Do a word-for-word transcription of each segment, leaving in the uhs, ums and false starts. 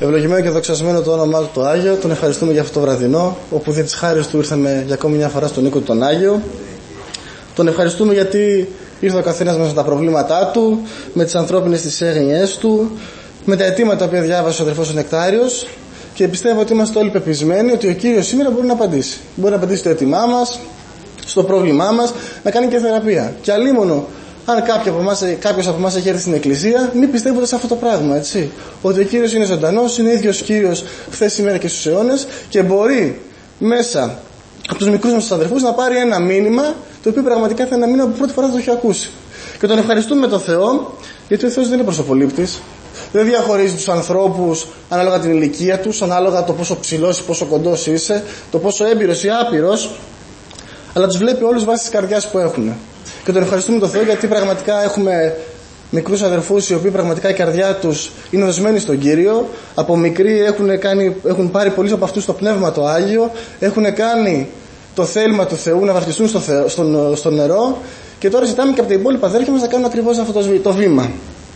Ευλογημένο και δοξασμένο το όνομά του το Άγιο. Τον ευχαριστούμε για αυτό το βραδινό, όπου δια της χάρης του ήρθαμε για ακόμη μια φορά στον οίκο του τον Άγιο. Τον ευχαριστούμε γιατί ήρθε ο καθένας μας με τα προβλήματά του, με τις ανθρώπινες τις έγνοιες του, με τα αιτήματα που διάβασε ο αδερφός ο Νεκτάριος, και πιστεύω ότι είμαστε όλοι πεπισμένοι ότι ο Κύριος σήμερα μπορεί να απαντήσει. Μπορεί να απαντήσει στο αίτημά μας, στο πρόβλημά μας, να κάνει και θεραπεία. Και αλίμονο, αν κάποιος από εμάς έχει έρθει στην Εκκλησία, μην πιστεύετε σε αυτό το πράγμα, έτσι. Ότι ο Κύριος είναι ζωντανός, είναι ίδιος Κύριος χθες, σήμερα και στους αιώνες, και μπορεί μέσα από τους μικρούς μας τους αδερφούς να πάρει ένα μήνυμα, το οποίο πραγματικά θα είναι ένα μήνυμα που πρώτη φορά θα το έχει ακούσει. Και τον ευχαριστούμε τον Θεό, γιατί ο Θεός δεν είναι προσωπολήπτης. Δεν διαχωρίζει τους ανθρώπους ανάλογα την ηλικία τους, ανάλογα το πόσο ψηλός ή πόσο κοντός είσαι, το πόσο έμπειρος ή άπειρος, αλλά τους βλέπει όλους βάσει της καρδιάς που έχουν. Και τον ευχαριστούμε τον Θεό γιατί πραγματικά έχουμε μικρούς αδερφούς οι οποίοι πραγματικά η καρδιά τους είναι δοσμένη στον Κύριο. Από μικροί έχουν, κάνει, έχουν πάρει πολλοί από αυτούς το Πνεύμα το Άγιο, έχουν κάνει το θέλημα του Θεού να βαφτιστούν στο, Θεό, στο, στο νερό, και τώρα ζητάμε και από τα υπόλοιπα αδέρφια μας να κάνουν ακριβώς αυτό το, το βήμα.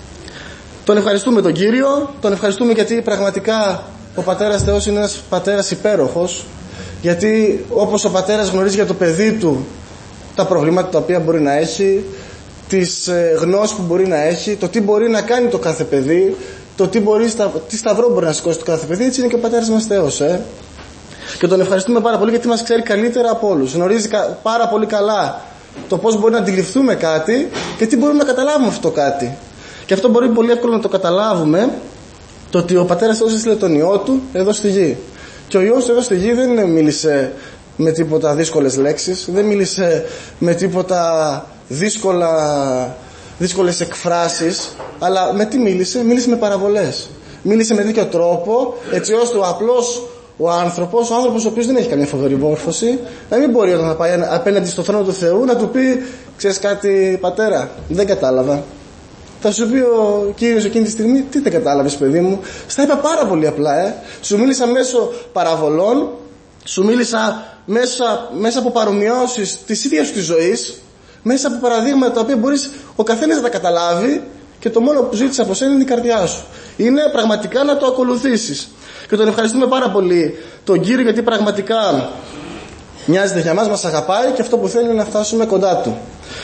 Τον ευχαριστούμε τον Κύριο, τον ευχαριστούμε γιατί πραγματικά ο Πατέρας Θεός είναι ένας πατέρας υπέροχος, γιατί όπως ο πατέρας γνωρίζει για το παιδί του τα προβλήματα τα οποία μπορεί να έχει, τις γνώσεις που μπορεί να έχει, το τι μπορεί να κάνει το κάθε παιδί, το τι, μπορεί, τι σταυρό μπορεί να σηκώσει το κάθε παιδί, έτσι είναι και ο Πατέρας μας Θεός. Ε? Και τον ευχαριστούμε πάρα πολύ γιατί μας ξέρει καλύτερα από όλους. Γνωρίζει πάρα πολύ καλά το πώς μπορεί να αντιληφθούμε κάτι και τι μπορούμε να καταλάβουμε αυτό το κάτι. Και αυτό μπορεί πολύ εύκολα να το καταλάβουμε, το ότι ο Πατέρας Θεός έστειλε τον Υιό του εδώ στη γη. Και ο Υιός εδώ στη γη δεν μίλησε με τίποτα δύσκολες λέξεις, δεν μίλησε με τίποτα δύσκολα, δύσκολες εκφράσεις, αλλά με τι μίλησε? Μίλησε με παραβολές. Μίλησε με τέτοιο τρόπο, έτσι ώστε ο απλός ο άνθρωπος, ο άνθρωπος ο οποίος δεν έχει καμία φοβερή μόρφωση, να μην μπορεί όταν θα πάει απέναντι στο θρόνο του Θεού να του πει: ξέρεις κάτι, πατέρα, δεν κατάλαβα. Θα σου πει ο Κύριος εκείνη τη στιγμή: τι δεν κατάλαβες, παιδί μου? Στα είπα πάρα πολύ απλά, ε. Σου μίλησα μέσω παραβολών, σου μίλησα μέσα, μέσα από παρομοιώσεις της ίδιας της ζωής, μέσα από παραδείγματα τα οποία μπορείς ο καθένας να τα καταλάβει, και το μόνο που ζήτησα από σένα είναι η καρδιά σου. Είναι πραγματικά να το ακολουθήσεις. Και τον ευχαριστούμε πάρα πολύ τον Κύριο γιατί πραγματικά μοιάζεται για μας, μας αγαπάει, και αυτό που θέλει είναι να φτάσουμε κοντά του.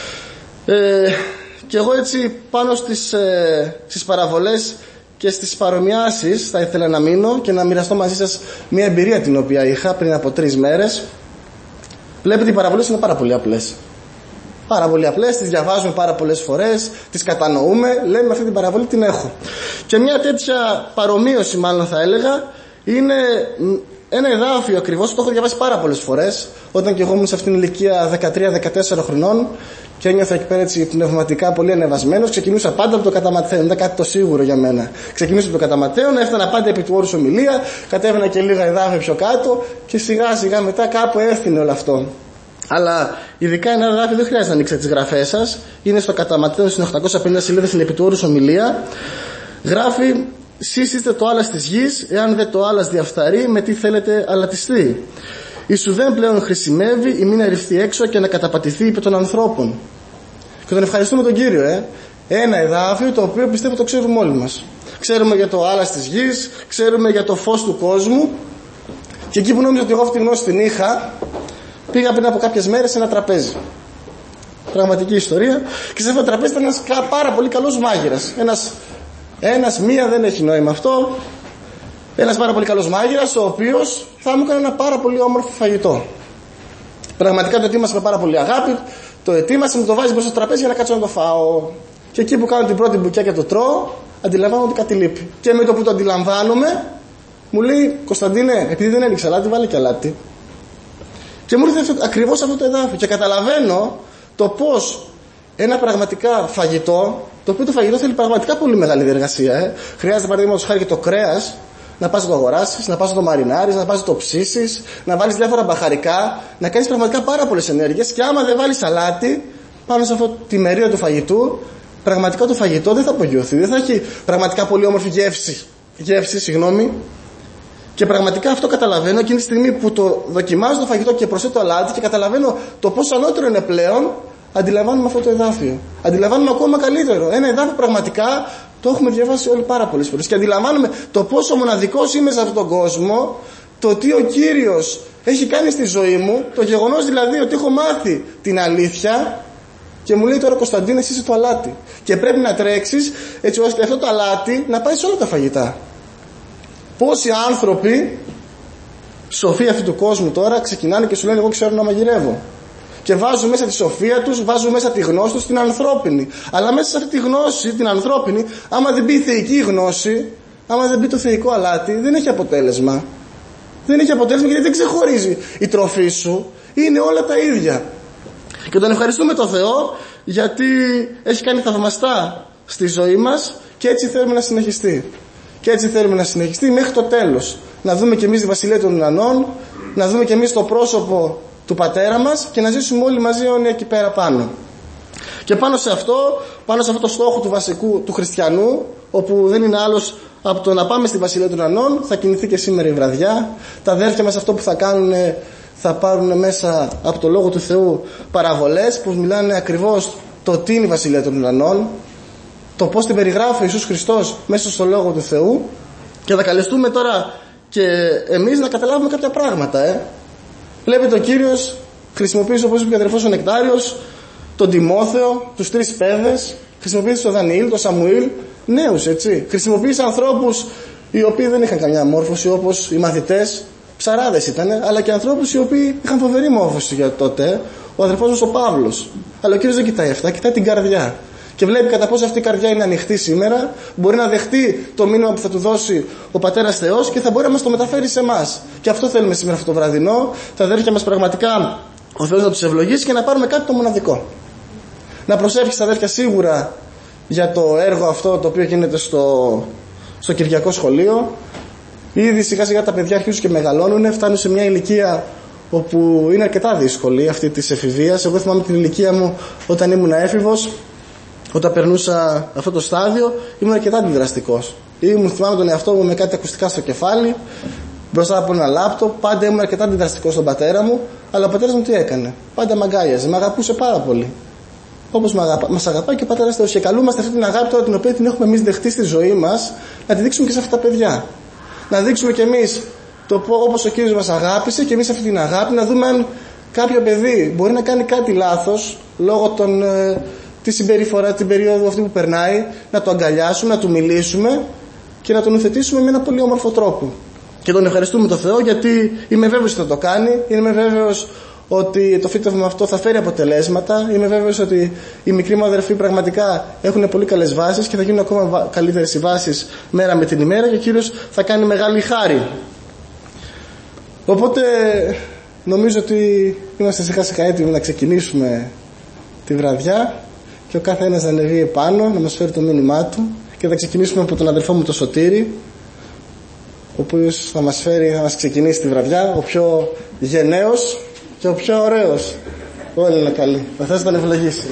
Ε, και εγώ έτσι πάνω στις, ε, στις παραβολές και στις παρομοιάσεις θα ήθελα να μείνω και να μοιραστώ μαζί σας μια εμπειρία την οποία είχα πριν από τρεις μέρες. Βλέπετε, οι παραβολές είναι πάρα πολύ απλές. Πάρα πολύ απλές, τις διαβάζουμε πάρα πολλές φορές, τις κατανοούμε, λέμε αυτή την παραβολή την έχω. Και μια τέτοια παρομοίωση, μάλλον θα έλεγα, είναι ένα εδάφιο ακριβώς, το έχω διαβάσει πάρα πολλές φορές, όταν και εγώ ήμουν σε αυτήν την ηλικία δεκατρία δεκατέσσερα χρονών και ένιωθα εκεί πέρα έτσι πνευματικά πολύ ανεβασμένος. Ξεκινούσα πάντα από το κατά Ματθαίον, δεν ήταν κάτι το σίγουρο για μένα. Ξεκινούσα από το κατά Ματθαίον, έφτανα πάντα επί του όρους ομιλία, κατέβαινα και λίγα εδάφια πιο κάτω και σιγά σιγά μετά κάπου έφτιανε όλο αυτό. Αλλά ειδικά ένα εδάφιο δεν χρειάζεται να ανοίξετε τις γραφές σας. Είναι στο κατά Ματθαίον στις οκτακόσιες πενήντα σελίδες, στην επί του όρους ομιλία. Γράφει: σεις είστε το άλας της γης, εάν δε το άλας διαφθαρεί, με τι θέλετε αλατιστεί? Η σου δεν πλέον χρησιμεύει, η μην αρριφθεί έξω και να καταπατηθεί υπό των ανθρώπων. Και τον ευχαριστούμε τον Κύριο, ε. Ένα εδάφιο το οποίο πιστεύω το ξέρουμε όλοι μας. Ξέρουμε για το άλας της γης, ξέρουμε για το φως του κόσμου. Και εκεί που νόμιζα ότι εγώ αυτή τη γνώση την είχα, πήγα πριν από κάποιες μέρες σε ένα τραπέζι. Πραγματική ιστορία. Και σε αυτό το τραπέζι ήταν ένας πάρα πολύ καλός μάγειρας. Ένας, ένας μία, δεν έχει νόημα αυτό. Ένας πάρα πολύ καλός μάγειρας, ο οποίος θα μου έκανε ένα πάρα πολύ όμορφο φαγητό. Πραγματικά το ετοίμασε με πάρα πολύ αγάπη. Το ετοίμασε, μου το βάζει μπροστά στο τραπέζι για να κάτσω να το φάω. Και εκεί που κάνω την πρώτη μπουκιά και το τρώω, αντιλαμβάνομαι ότι κάτι λείπει. Και με το που το αντιλαμβάνομαι, μου λέει: Κωνσταντίνε, επειδή δεν έριξε αλάτι, βάλε και αλάτι. Και μου ήρθε ακριβώς αυτό το εδάφιο. Και καταλαβαίνω το πώς ένα πραγματικά φαγητό, το οποίο το φαγητό θέλει πραγματικά πολύ μεγάλη διεργασία. Ε. Χρειάζεται παραδείγματος χάρη και το κρέας, να πας να το αγοράσεις, να πας να το μαρινάρεις, να πας να το ψήσεις, να βάλεις διάφορα μπαχαρικά, να κάνεις πραγματικά πάρα πολλές ενέργειες. Και άμα δεν βάλεις αλάτι πάνω σε αυτό τη μερίδα του φαγητού, πραγματικά το φαγητό δεν θα απογειωθεί, δεν θα έχει πραγματικά πολύ όμορφη γεύση. Γεύση, συγγνώμη. Και πραγματικά αυτό καταλαβαίνω εκείνη τη στιγμή που το δοκιμάζω το φαγητό και προσθέτω αλάτι και καταλαβαίνω το πόσο ανώτερο είναι πλέον, αντιλαμβάνομαι αυτό το εδάφιο. Αντιλαμβάνομαι ακόμα καλύτερο. Ένα εδάφιο πραγματικά Το έχουμε διαβάσει όλοι πάρα πολλές φορές και αντιλαμβάνομαι το πόσο μοναδικός είμαι σε αυτόν τον κόσμο, το τι ο Κύριος έχει κάνει στη ζωή μου, το γεγονός δηλαδή ότι έχω μάθει την αλήθεια και μου λέει τώρα Κωνσταντίνε εσύ είσαι το αλάτι και πρέπει να τρέξεις έτσι ώστε αυτό το αλάτι να πάει σε όλα τα φαγητά. Πόσοι άνθρωποι σοφοί αυτού του κόσμου τώρα ξεκινάνε και σου λένε εγώ ξέρω να μαγειρεύω και βάζουν μέσα τη σοφία τους, βάζουν μέσα τη γνώση τους την ανθρώπινη, αλλά μέσα σε αυτή τη γνώση την ανθρώπινη, άμα δεν μπει η θεϊκή γνώση, άμα δεν μπει το θεϊκό αλάτι, δεν έχει αποτέλεσμα. Δεν έχει αποτέλεσμα γιατί δεν ξεχωρίζει η τροφή σου, είναι όλα τα ίδια. Και τον ευχαριστούμε τον Θεό γιατί έχει κάνει θαυμαστά στη ζωή μας και έτσι θέλουμε να συνεχιστεί. Και έτσι θέλουμε να συνεχιστεί μέχρι το τέλος. Να δούμε και εμείς τη Βασιλεία των Ουρανών, να δούμε και εμείς το πρόσωπο του Πατέρα μας και να ζήσουμε όλοι μαζί αιώνια εκεί πέρα πάνω. Και πάνω σε αυτό, πάνω σε αυτό το στόχο του βασικού του χριστιανού, όπου δεν είναι άλλος από το να πάμε στη Βασιλεία των Ουρανών, θα κινηθεί και σήμερα η βραδιά. Τα αδέρφια μας αυτό που θα κάνουν, θα πάρουν μέσα από το Λόγο του Θεού παραβολές που μιλάνε ακριβώς το τι είναι η Βασιλεία των Ουρανών, το πώς την περιγράφει ο Ιησούς Χριστός μέσα στο Λόγο του Θεού, και θα καλεστούμε τώρα και εμείς να καταλάβουμε κάποια πράγματα. Ε. Βλέπετε ο Κύριος χρησιμοποίησε, όπως είπε ο αδερφός ο Νεκτάριος, τον Τιμόθεο, τους τρεις παιδες, χρησιμοποίησε τον Δανιήλ, τον Σαμουήλ, νέους έτσι. Χρησιμοποίησε ανθρώπους οι οποίοι δεν είχαν καμιά μόρφωση, όπως οι μαθητές, ψαράδες ήταν, αλλά και ανθρώπους οι οποίοι είχαν φοβερή μόρφωση για τότε, ο αδερφός μας ο Παύλος. Αλλά ο Κύριος δεν κοιτάει αυτά, κοιτάει την καρδιά. Και βλέπει κατά πόσο αυτή η καρδιά είναι ανοιχτή σήμερα, μπορεί να δεχτεί το μήνυμα που θα του δώσει ο Πατέρας Θεός και θα μπορεί να μας το μεταφέρει σε εμάς. Και αυτό θέλουμε σήμερα αυτό το βραδινό. Τα αδέρφια μας πραγματικά ο Θεός να τους ευλογήσει και να πάρουμε κάτι το μοναδικό. Να προσεύχεις τα αδέρφια σίγουρα για το έργο αυτό το οποίο γίνεται στο, στο Κυριακό Σχολείο. Ήδη σιγά σιγά τα παιδιά αρχίζουν και μεγαλώνουν, φτάνουν σε μια ηλικία όπου είναι αρκετά δύσκολη αυτή της εφηβείας. Εγώ θυμάμαι την ηλικία μου όταν ήμουν έφηβος. Όταν περνούσα αυτό το στάδιο ήμουν αρκετά αντιδραστικός. Ήμουν, θυμάμαι τον εαυτό μου με κάτι ακουστικά στο κεφάλι, μπροστά από ένα λάπτοπ. Πάντα ήμουν αρκετά αντιδραστικός στον πατέρα μου, αλλά ο πατέρας μου τι έκανε? Πάντα μ' αγκάλιαζε, με αγαπούσε πάρα πολύ. Όπως μας αγαπάει και ο Πατέρας Θεός. Και καλούμαστε αυτή την αγάπη τώρα την οποία την έχουμε εμείς δεχτεί στη ζωή μας, να τη δείξουμε και σε αυτά τα παιδιά. Να δείξουμε κι εμείς το όπως ο Κύριος μας αγάπησε και εμείς αυτή την αγάπη, να δούμε αν κάποιο παιδί μπορεί να κάνει κάτι λάθος λόγω των. Τη συμπεριφορά, την περίοδο αυτή που περνάει, να το αγκαλιάσουμε, να του μιλήσουμε και να τον υιοθετήσουμε με ένα πολύ όμορφο τρόπο. Και τον ευχαριστούμε τον Θεό γιατί είμαι βέβαιος ότι θα το κάνει, είμαι βέβαιος ότι το φύτευμα αυτό θα φέρει αποτελέσματα, είμαι βέβαιος ότι οι μικροί μου αδερφοί πραγματικά έχουν πολύ καλές βάσεις και θα γίνουν ακόμα καλύτερες οι βάσεις μέρα με την ημέρα και ο Κύριος θα κάνει μεγάλη χάρη. Οπότε νομίζω ότι είμαστε σιγά σιγά έτοιμοι να ξεκινήσουμε τη βραδιά. Και ο κάθε ένας να ανεβεί επάνω, να μας φέρει το μήνυμά του και θα ξεκινήσουμε από τον αδερφό μου το Σωτήρη, ο οποίος θα μας φέρει, θα μας ξεκινήσει τη βραδιά, ο πιο γενναίος και ο πιο ωραίος. Όλοι είναι καλοί. Ο Θεός θα τον ευλογήσει.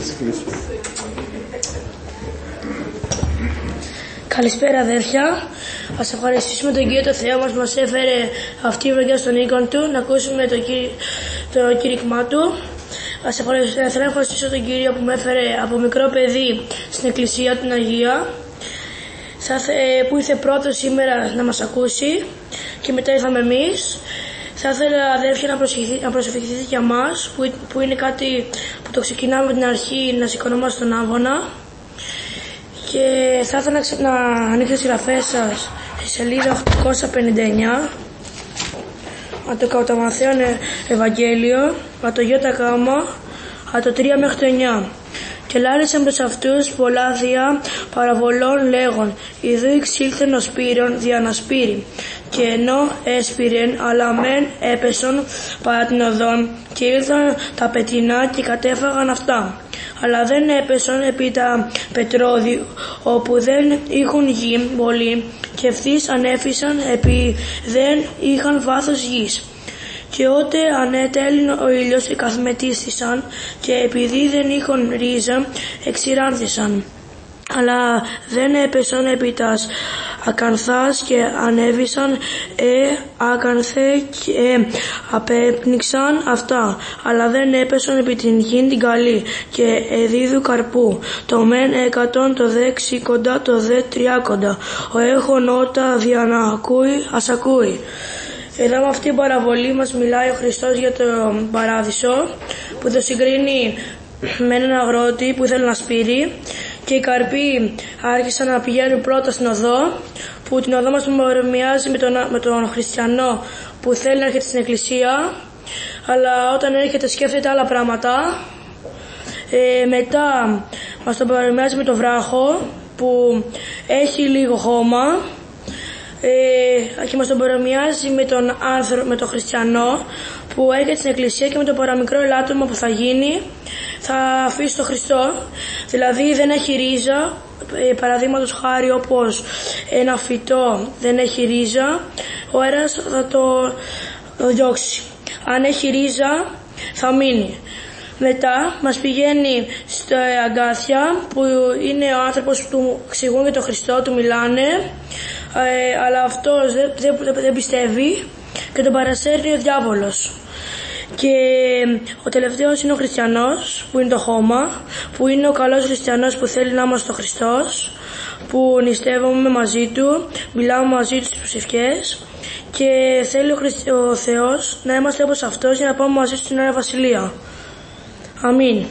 Καλησπέρα αδέρφια. Ας ευχαριστήσουμε τον Κύριο το Θεό μας που μας έφερε αυτή η βραδιά στον οίκον του, να ακούσουμε το, κήρυ... το κήρυκμά του. Ας ευχαριστήσω, θέλω να ευχαριστήσω τον Κύριο που με έφερε από μικρό παιδί στην Εκκλησία την Αγία, που ήρθε πρώτος σήμερα να μας ακούσει και μετά ήρθαμε εμείς. Θα ήθελα αδέρφια να, να προσευχηθείτε για μας, που, που είναι κάτι που το ξεκινάμε από την αρχή, να σηκωνόμαστε τον άβονα. Και θα ήθελα να, να ανοίξετε τις συγγραφές σας στη σελίδα οκτακόσια πενήντα εννιά. Από το κατά Μαθαίον Ευαγγέλιο, από το Ιώτα Γάμα, από το τρία μέχρι το εννιά. Και λάρισαν προς αυτούς πολλά θεία παραβολών λέγον, ιδού εξήλθεν ο Σπύρον δια να σπείρει. Και ενώ έσπηρεν, αλλά μεν έπεσον παρά την οδόν, και ήρθαν τα πετεινά και κατέφαγαν αυτά. Αλλά δεν έπεσον επί τα πετρώδη, όπου δεν είχουν γη πολύ, και ευθύς ανέφυσαν επί δεν είχαν βάθος γης. Και ότε ανέτελειν ο ήλιος εκαθμετίστησαν, και επειδή δεν είχαν ρίζα εξηράνθησαν. Αλλά δεν έπεσαν επί τας ακανθάς και ανέβησαν ε, άκανθε και ε, απέπνιξαν αυτά, αλλά δεν έπεσαν επί την γην την καλή και εδίδου καρπού. Το μεν εκατόν, το δε ξήκοντα, το δε τριάκοντα. Ο έχων ότα δια να ακούει, ας ακούει. Εδώ με αυτή την παραβολή μας μιλάει ο Χριστός για τον παράδεισο, που το συγκρίνει με έναν αγρότη που ήθελε να σπείρει και οι καρποί άρχισαν να πηγαίνουν πρώτα στην οδό, που την οδό μας μοιάζει με τον, με τον χριστιανό που θέλει να έρχεται στην εκκλησία, αλλά όταν έρχεται σκέφτεται άλλα πράγματα. Ε, μετά μας τον παρομοιάζει με τον βράχο που έχει λίγο χώμα, ε, και μας τον παρομοιάζει με τον, άνθρω, με τον χριστιανό που έρχεται στην εκκλησία και με το παραμικρό ελάττωμα που θα γίνει θα αφήσει τον Χριστό, δηλαδή δεν έχει ρίζα, ε, παραδείγματος χάρη όπως ένα φυτό δεν έχει ρίζα, ο αέρας θα το, το διώξει. Αν έχει ρίζα θα μείνει. Μετά μας πηγαίνει στα αγκάθια που είναι ο άνθρωπος που του εξηγούν για τον Χριστό, του μιλάνε, ε, αλλά αυτός δεν, δεν, δεν πιστεύει και τον παρασέρνει ο διάβολος. Και ο τελευταίος είναι ο χριστιανός που είναι το χώμα, που είναι ο καλός χριστιανός που θέλει να είμαστε ο Χριστός, που νηστεύουμε μαζί του, μιλάμε μαζί του στις προσευχές και θέλει ο, Χριστ... ο Θεός να είμαστε όπως αυτός για να πάμε μαζί στην Ωραία Βασιλεία. Αμήν.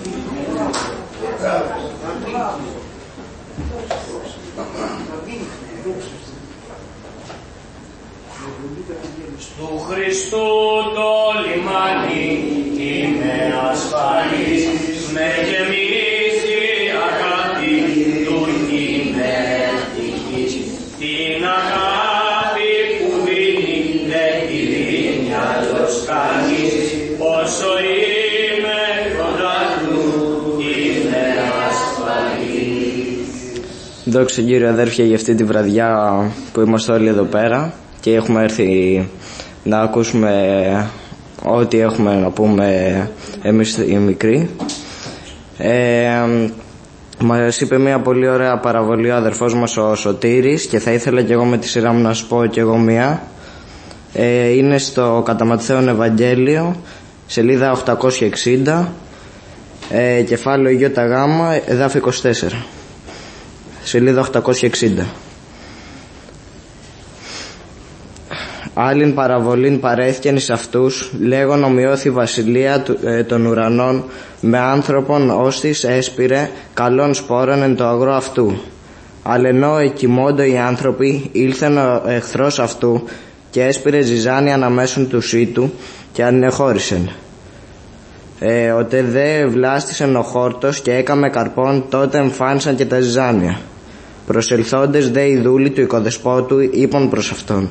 Του Χριστού το λιμάνι είναι ασφαλής, με γεμίσει αγάπη του είναι ευτυχής. Την αγάπη που δίνει δεν τη δίνει άλλος κανείς, όσο είμαι κοντά του είναι ασφαλής. Δόξα Κύριε αδέρφια για αυτή τη βραδιά που είμαστε όλοι εδώ πέρα και έχουμε έρθει να ακούσουμε ό,τι έχουμε να πούμε εμείς οι μικροί. Ε, μας είπε μια πολύ ωραία παραβολή ο αδερφός μας ο Σωτήρης και θα ήθελα και εγώ με τη σειρά μου να σου πω και εγώ μια. Ε, είναι στο κατά Ματθαίον Ευαγγέλιο, σελίδα οκτακόσια εξήντα, ε, κεφάλαιο Ι Γ, εδάφιο είκοσι τέσσερα, σελίδα οκτακόσια εξήντα. Άλλην παραβολήν παρέθηκεν εις αυτούς, λέγον ομοιώθη βασιλεία ε, των ουρανών με άνθρωπον ώστις έσπηρε καλών σπόρων εν το αγρό αυτού. Αλλά ενώ εκοιμώντο οι άνθρωποι, ήλθεν ο εχθρός αυτού και έσπηρε ζυζάνια αναμέσων του σύτου και ανεχώρησεν. Ε, οτε δε βλάστησεν ο χόρτος και έκαμε καρπών, τότε εμφάνισαν και τα ζυζάνια. Προσελθόντες δε οι δούλοι του οικοδεσπότου είπαν προς αυτόν,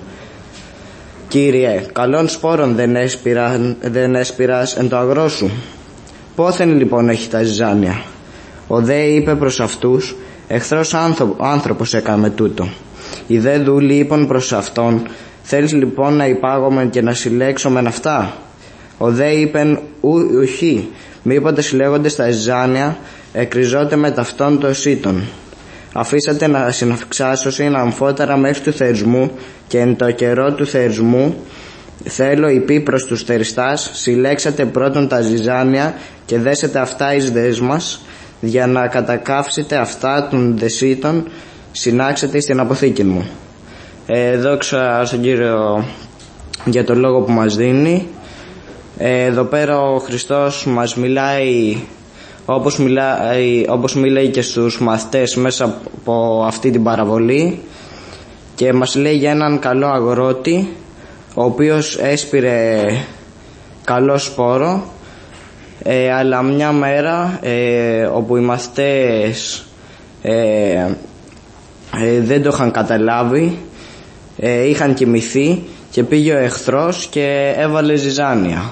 Κύριε, καλών σπόρων δεν, έσπηραν, δεν έσπηρας εν το αγρό σου. Πόθεν λοιπόν έχει τα ζυζάνια. Ο δε είπε προς αυτούς, εχθρός άνθρωπος έκαμε τούτο. Οι δε δούλοι είπαν προς αυτόν, θέλεις λοιπόν να υπάγομεν και να συλλέξομεν αυτά. Ο δε είπεν, ουχή, μήποτε συλλέγονται στα ζυζάνια, εκριζότε με ταυτόν το σύτον. Αφήσατε να συναυξάσωσιν αμφότερα μέχρι του θερισμού και εν το καιρό του θερισμού θέλω υπή προς τους θεριστάς, συλλέξατε πρώτον τα ζυζάνια και δέσετε αυτά εις δέσμας, για να κατακάψετε αυτά των δεσίτων, συνάξετε στην αποθήκη μου. Ε, δόξα στον Κύριο για το λόγο που μας δίνει. Ε, εδώ πέρα ο Χριστός μας μιλάει όπως μιλάει, όπως μιλάει και στους μαθητές μέσα από αυτή την παραβολή, και μας λέει για έναν καλό αγρότη ο οποίος έσπηρε καλό σπόρο, ε, αλλά μια μέρα ε, όπου οι μαθητές ε, ε, δεν το είχαν καταλάβει, ε, είχαν κοιμηθεί και πήγε ο εχθρός και έβαλε ζυζάνια,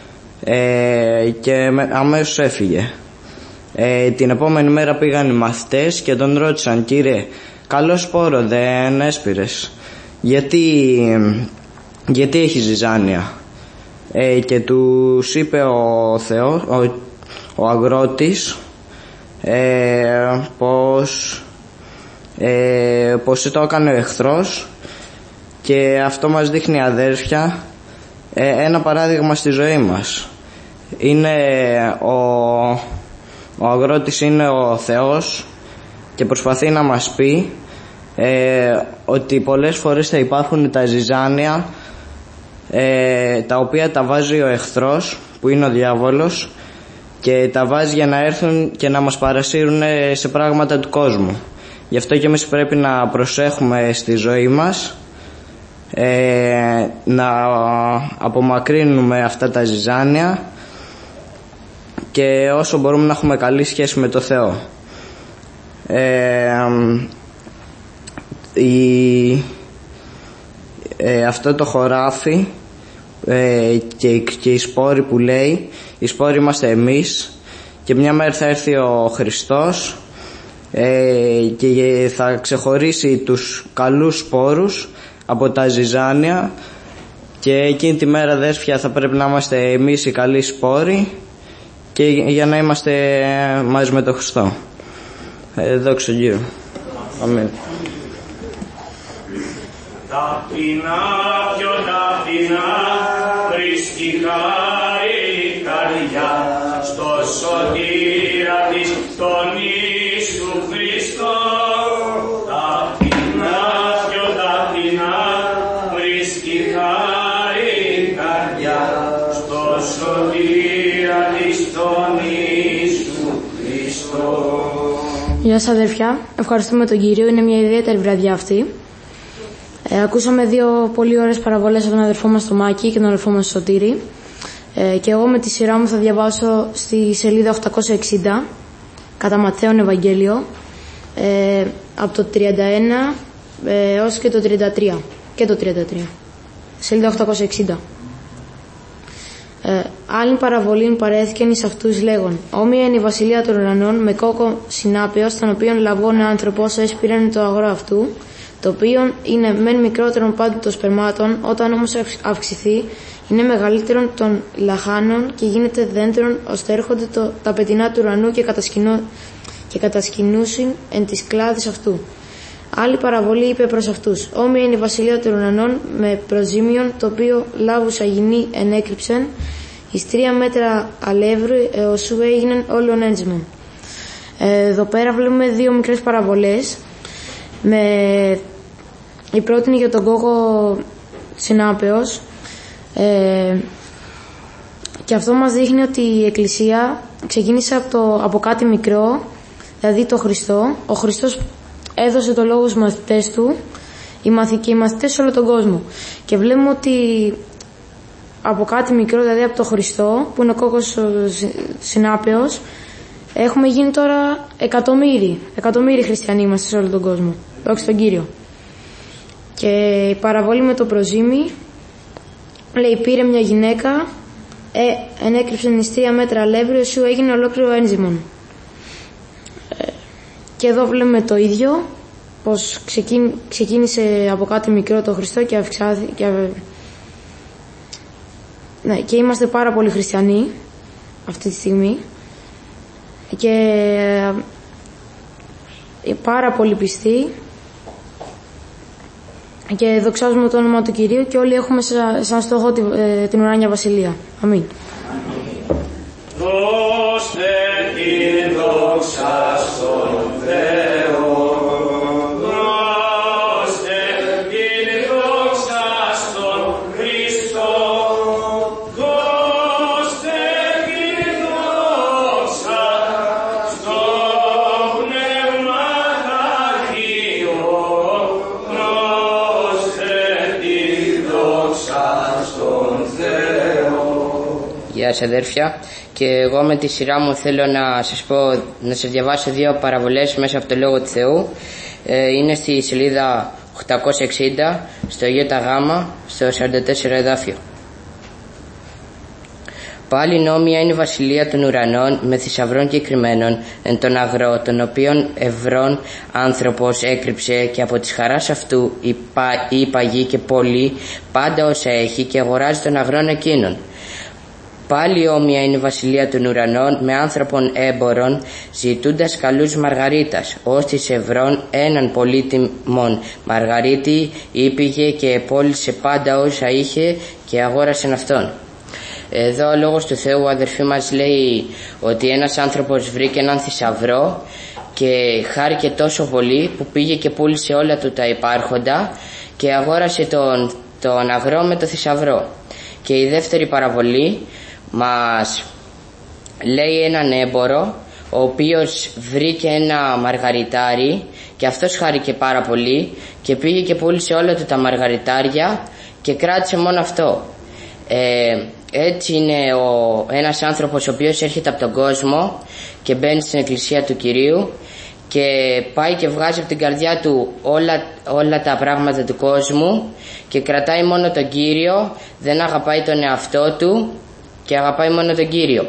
ε, και αμέσως έφυγε. Ε, την επόμενη μέρα πήγαν οι μαθητές και τον ρώτησαν, Κύριε, καλό σπόρο δεν έσπηρες, γιατί, γιατί έχει ζυζάνια? Ε, και τους είπε ο Θεός, ο, ο αγρότης, ε, πως ε, πως το έκανε ο εχθρός, και αυτό μας δείχνει, αδέρφια, ε, ένα παράδειγμα στη ζωή μας. Είναι ο, ο αγρότης είναι ο Θεός και προσπαθεί να μας πει ε, ότι πολλές φορές θα υπάρχουν τα ζυζάνια, ε, τα οποία τα βάζει ο εχθρός, που είναι ο διάβολος, και τα βάζει για να έρθουν και να μας παρασύρουν σε πράγματα του κόσμου. Γι' αυτό και εμείς πρέπει να προσέχουμε στη ζωή μας, ε, να απομακρύνουμε αυτά τα ζυζάνια και όσο μπορούμε να έχουμε καλή σχέση με το Θεό. Ε, η, ε, αυτό το χωράφι ε, και, και οι σπόροι που λέει, οι σπόροι είμαστε εμείς, και μια μέρα θα έρθει ο Χριστός ε, και θα ξεχωρίσει τους καλούς σπόρους από τα ζυζάνια, και εκείνη τη μέρα, αδέρφια, θα πρέπει να είμαστε εμείς οι καλοί σπόροι, και για να είμαστε μαζί με τον Χριστό. Ε, δόξα τον Κύριο. Αμήν. Ταπεινά, πιο ταπεινά, βρίσκει χάρη η καρδιά στο σωτήρα της, τον Ιησού Χριστό. Ταπεινά, πιο ταπεινά, βρίσκει χάρη η καρδιά στο σωτήρα της, τον Ιησού Χριστό. Γεια σας, αδερφιά. Ευχαριστούμε τον Κύριο. Είναι μια ιδιαίτερη βραδιά αυτή. Ε, ακούσαμε δύο πολύ ωραίες παραβολές από τον αδερφό μας το Μάκη και τον αδερφό μας Σωτήρη. Ε, και εγώ με τη σειρά μου θα διαβάσω στη σελίδα οκτακόσια εξήντα, κατά Ματθαίον Ευαγγέλιο, ε, από το τριάντα ένα ε, έως και το τριάντα τρία. Και το τριάντα τρία. Σελίδα οκτακόσια εξήντα. Ε, Άλλη παραβολή παρέθηκεν εις αυτούς λέγον: Όμοια είναι η βασιλεία των ουρανών με κόκκο συνάπεως, τον οποίον λαβών άνθρωπος έσπηρεν το αγρό αυτού, το οποίο είναι μεν μικρότερον πάντου των σπερμάτων, όταν όμως αυξηθεί είναι μεγαλύτερον των λαχάνων και γίνεται δέντρον, ώστε έρχονται το, τα πετεινά του ουρανού και, και κατασκηνούσιν εν της κλάδης αυτού. Άλλη παραβολή είπε προς αυτούς: Όμοια είναι η βασιλεία των ουρανών με προζήμιον, το οποίο λάβουσα γυνή ενέκρυψεν εις τρία μέτρα αλεύρου, έως σου έγιναν όλων έντζημεν. Εδώ πέρα βλέπουμε δύο μικρές παραβολές. Με... Η πρώτη είναι για τον κόκκο συνάπεως, ε... και αυτό μας δείχνει ότι η Εκκλησία ξεκίνησε από, το... από κάτι μικρό, δηλαδή το Χριστό. Ο Χριστός έδωσε το λόγο στους μαθητές του, οι μαθη... και οι μαθητές σε όλο τον κόσμο, και βλέπουμε ότι από κάτι μικρό, δηλαδή από το Χριστό που είναι ο κόκκος συνάπεως, έχουμε γίνει τώρα εκατομμύρι, εκατομμύρι χριστιανοί είμαστε σε όλο τον κόσμο. Δόξα τον Κύριο. Και η παραβολή με το προζύμι λέει: πήρε μια γυναίκα, ε, ενέκρυψε εις τρία μέτρα αλεύρι, σου έγινε ολόκληρο ένζυμον. Ε, και εδώ βλέπουμε το ίδιο, πως ξεκίνη, ξεκίνησε από κάτι μικρό το Χριστό και αυξάθηκε. Και, ναι, και είμαστε πάρα πολλοί χριστιανοί αυτή τη στιγμή. Και ε, πάρα πολύ πιστοί, και δοξάζουμε το όνομα του Κυρίου, και όλοι έχουμε σαν, σαν στόχο την, ε, την ουράνια βασιλεία. Αμήν. Δώστε την δόξα στον Θεό. Δώστε την δόξα στον Χριστό. Δώστε την δόξα στο Πνεύμα Αγίο. Δώστε την δόξα στον Θεό. Γεια σας, αδέρφια. Και εγώ με τη σειρά μου θέλω να σας πω, να σας διαβάσω δύο παραβολές μέσα από το Λόγο του Θεού. Ε, είναι στη σελίδα οκτακόσια εξήντα, στο ΙΓ, στο σαράντα τέσσερα εδάφιο. Πάλι νόμια είναι η βασιλεία των ουρανών με θησαυρών κεκριμένων εν τον αγρό, τον οποίον ευρών άνθρωπος έκρυψε, και από της χαράς αυτού η παγή και πολύ πάντα όσα έχει, και αγοράζει τον αγρόν εκείνον. Πάλι όμοια είναι η βασιλεία των ουρανών με άνθρωπον έμπορων, ζητούντας καλούς μαργαρίτας, ως της Ευρών έναν πολύτιμον μαργαρίτη ήπηγε και επόλυσε πάντα όσα είχε και αγόρασε αυτόν. Εδώ ο λόγος του Θεού, αδερφοί μας, λέει ότι ένας άνθρωπος βρήκε έναν θησαυρό και χάρηκε τόσο πολύ που πήγε και πούλησε όλα του τα υπάρχοντα και αγόρασε τον, τον αγρό με το θησαυρό. Και η δεύτερη παραβολή μας λέει έναν έμπορο ο οποίος βρήκε ένα μαργαριτάρι και αυτός χάρηκε πάρα πολύ και πήγε και πούλησε όλα του τα μαργαριτάρια και κράτησε μόνο αυτό. Ε, έτσι είναι ο, ένας άνθρωπος ο οποίος έρχεται από τον κόσμο και μπαίνει στην εκκλησία του Κυρίου και πάει και βγάζει από την καρδιά του όλα, όλα τα πράγματα του κόσμου και κρατάει μόνο τον Κύριο, δεν αγαπάει τον εαυτό του και αγαπάει μόνο τον Κύριο.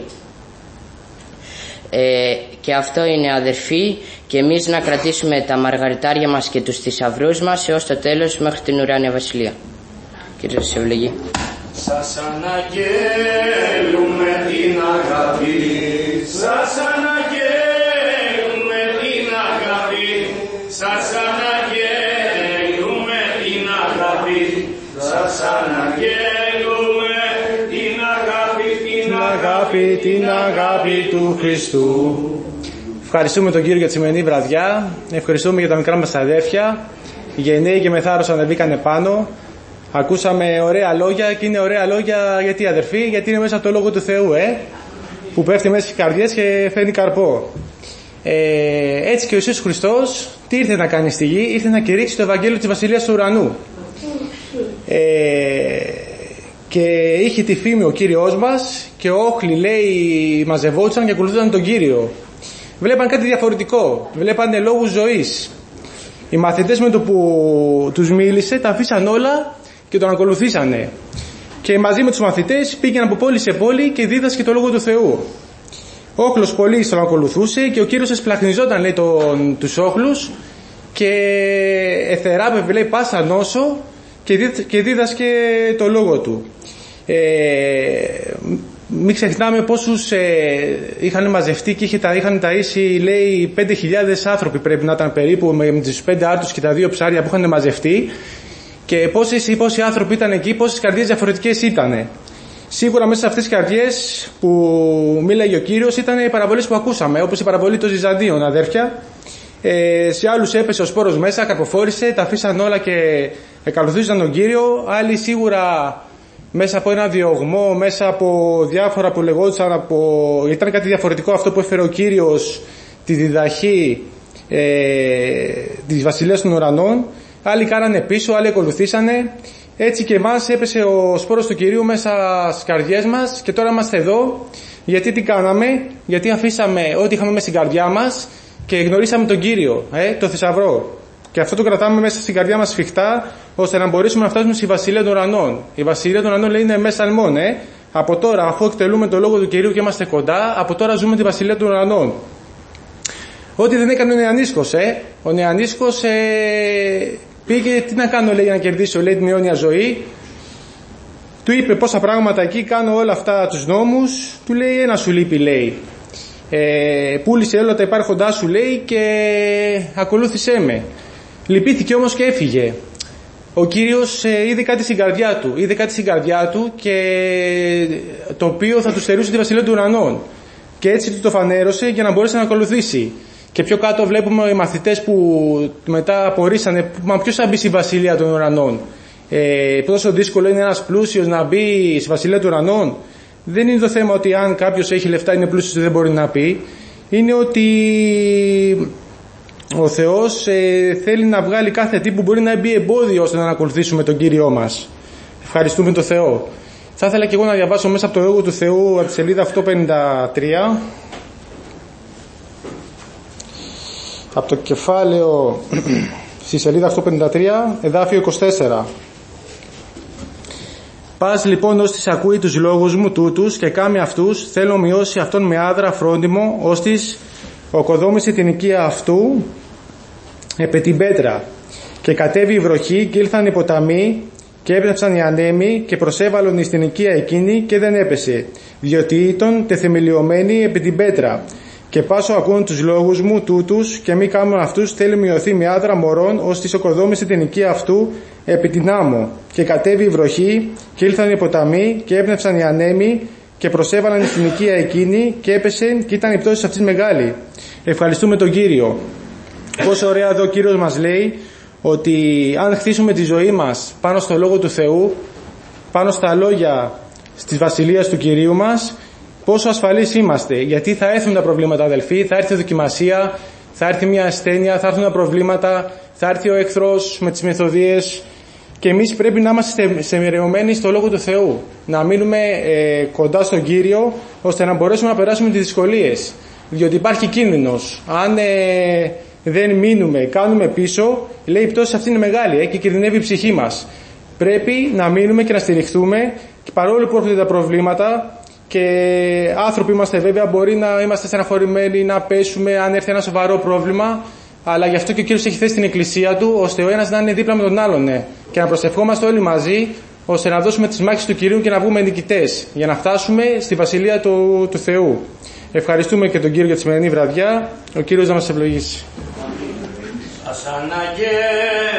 Ε, και αυτό είναι, αδερφοί, και εμείς να κρατήσουμε τα μαργαριτάρια μας και τους θησαυρούς μας έως το τέλος, μέχρι την ουράνια βασιλεία. Κύριε σας ευλογεί. Σας αναγγέλουμε την αγάπη, σας αναγγέλουμε την αγάπη, σας αναγγέλουμε την αγάπη, σας αναγγέλουμε την αγάπη, την αγάπη, την αγάπη του Χριστού. Ευχαριστούμε τον Κύριο για τη σημερινή βραδιά. Ευχαριστούμε για τα μικρά μας αδέρφια. Οι γενναίοι και με θάρρος ανεβήκανε πάνω. Ακούσαμε ωραία λόγια και είναι ωραία λόγια γιατί, αδερφοί, γιατί είναι μέσα από το Λόγο του Θεού, ε, που πέφτει μέσα στις καρδιές και φέρνει καρπό. Ε, έτσι και ο Ιησούς Χριστός τι ήρθε να κάνει στη γη? Ήρθε να κηρύξει το Ευαγγέλιο της Βασιλείας του Ουρανού. Ε, και είχε τη φήμη ο Κύριος μας και όχλοι, λέει, μαζευόντουσαν και ακολουθούσαν τον Κύριο. Βλέπαν κάτι διαφορετικό, βλέπανε λόγους ζωής. Οι μαθητές με το που τους μίλησε τα αφήσαν όλα και τον ακολουθήσανε. Και μαζί με τους μαθητές πήγαιναν από πόλη σε πόλη και δίδασκε το Λόγο του Θεού. Όχλος πολύς τον ακολουθούσε και ο Κύριος εσπλαχνιζόταν, λέει, τον, τους όχλους και εθεράπευε, λέει, πάσα νόσο και, δίδ, και δίδασκε το Λόγο του. Ε, μην ξεχνάμε πόσους ε, είχαν μαζευτεί και είχε, είχαν ταΐσει, λέει, πέντε χιλιάδες άνθρωποι πρέπει να ήταν περίπου, με, με τους πέντε άρτους και τα δύο ψάρια που είχαν μαζευτεί. Και πόσοι, πόσοι άνθρωποι ήταν εκεί, πόσες καρδιές διαφορετικές ήτανε. Σίγουρα μέσα σε αυτές τις καρδιές που μίλαγε ο Κύριος ήταν οι παραβολές που ακούσαμε, όπως η παραβολή των Ζυζαντίων, αδέρφια. Ε, σε άλλους έπεσε ο σπόρος μέσα, καρποφόρησε, τα αφήσαν όλα και ακολουθούσαν τον Κύριο. Άλλοι σίγουρα μέσα από ένα διωγμό, μέσα από διάφορα που λεγόντουσαν, από... ήταν κάτι διαφορετικό αυτό που έφερε ο Κύριος, τη διδαχή ε, της Βασιλείας των Ουρανών. Άλλοι κάνανε πίσω, άλλοι ακολουθήσανε. Έτσι και εμάς έπεσε ο σπόρος του Κυρίου μέσα στις καρδιές μας και τώρα είμαστε εδώ. Γιατί τι κάναμε? Γιατί αφήσαμε ό,τι είχαμε μέσα στην καρδιά μας και γνωρίσαμε τον Κύριο, ε, το θησαυρό. Και αυτό το κρατάμε μέσα στην καρδιά μας σφιχτά, ώστε να μπορέσουμε να φτάσουμε στη Βασιλεία των Ουρανών. Η Βασιλεία των Ουρανών, λέει, είναι μέσα μόνο, ε. Από τώρα, αφού εκτελούμε το Λόγο του Κυρίου και είμαστε κοντά, από τώρα ζούμε τη Βασιλεία των Ουρανών. Ό,τι δεν έκανε ο Νεανίσκος, ε. Ο Νεανίσκος ε, πήγε, τι να κάνω, λέει, για να κερδίσω, λέει, την αιώνια ζωή. Του είπε πόσα πράγματα εκεί, κάνω όλα αυτά τους νόμους. Του λέει, ένα σου λείπει, λέει. Ε, πούλησε όλα τα υπάρχοντά σου, λέει, και ακολούθησέ με. Λυπήθηκε όμως και έφυγε. Ο Κύριος ε, είδε κάτι στην καρδιά του, είδε κάτι στην καρδιά του και το οποίο θα του στερούσε τη Βασιλεία των Ουρανών. Και έτσι του το φανέρωσε για να μπορέσει να ακολουθήσει. Και πιο κάτω βλέπουμε οι μαθητές που μετά απορρίσανε, μα ποιος θα μπει στη Βασιλεία των Ουρανών? Ε, πόσο δύσκολο είναι ένας πλούσιος να μπει στη Βασιλεία των Ουρανών? Δεν είναι το θέμα ότι αν κάποιος έχει λεφτά, είναι πλούσιος, δεν μπορεί να πει. Είναι ότι ο Θεός ε, θέλει να βγάλει κάθε τι που μπορεί να μπει εμπόδιο ώστε να ακολουθήσουμε τον Κύριό μας. Ευχαριστούμε τον Θεό. Θα ήθελα και εγώ να διαβάσω μέσα από το Λόγο του Θεού από τη σελίδα οκτακόσια πενήντα τρία, από το κεφάλαιο στη σελίδα οκτακόσια πενήντα τρία, εδάφιο είκοσι τέσσερα. Πας λοιπόν ως της ακούει τους λόγους μου τούτους και κάμει αυτούς, θέλω μειώσει αυτόν με άδρα φρόντιμο, ώστις οκοδόμησε την οικία αυτού επί την πέτρα. Και κατέβη η βροχή και ήλθαν οι ποταμοί Και έπνευσαν οι ανέμοι και προσέβαλον εις την οικία εκείνη και δεν έπεσε, διότι ήταν τεθεμελιωμένη επί την πέτρα. Και πάσο ακούν τους λόγους μου τούτους και μη κάμουν αυτούς θέλει μειωθεί με άδρα μωρών ως της οικοδόμησε την οικία αυτού επί την άμμο. Και κατέβη η βροχή και ήλθαν οι ποταμοί και έπνευσαν οι ανέμοι και προσέβαλαν στην οικία εκείνη και έπεσε και ήταν η πτώση αυτής μεγάλη. Ευχαριστούμε τον Κύριο. Πόσο ωραία εδώ ο Κύριος μας λέει ότι αν χτίσουμε τη ζωή μας πάνω στο Λόγο του Θεού, πάνω στα λόγια της Βασιλείας του Κυρίου μας, πόσο ασφαλείς είμαστε. Γιατί θα έρθουν τα προβλήματα, αδελφοί, θα έρθει η δοκιμασία, θα έρθει μια ασθένεια, θα έρθουν τα προβλήματα, θα έρθει ο εχθρός με τις μεθοδίες και εμείς πρέπει να είμαστε σεμερεωμένοι στο Λόγο του Θεού, να μείνουμε ε, κοντά στον Κύριο ώστε να μπορέσουμε να περάσουμε τις δυσκολίες, διότι υπάρχει κίνδυνος. Αν ε, δεν μείνουμε, κάνουμε πίσω, λέει η πτώση αυτή είναι μεγάλη ε, και κινδυνεύει η ψυχή μας. Πρέπει να μείνουμε και να στηριχθούμε και παρόλο που έρχονται τα προβλήματα και άνθρωποι είμαστε βέβαια, μπορεί να είμαστε στεναχωρημένοι, να πέσουμε αν έρθει ένα σοβαρό πρόβλημα, αλλά γι' αυτό και ο Κύριος έχει θέσει την εκκλησία του ώστε ο ένας να είναι δίπλα με τον άλλον ναι, και να προσευχόμαστε όλοι μαζί ώστε να δώσουμε τις μάχες του Κυρίου και να βγούμε νικητές για να φτάσουμε στη Βασιλεία του, του Θεού. Ευχαριστούμε και τον Κύριο για τη σημερινή βραδιά. Ο Κύριος να μας ευλογήσει.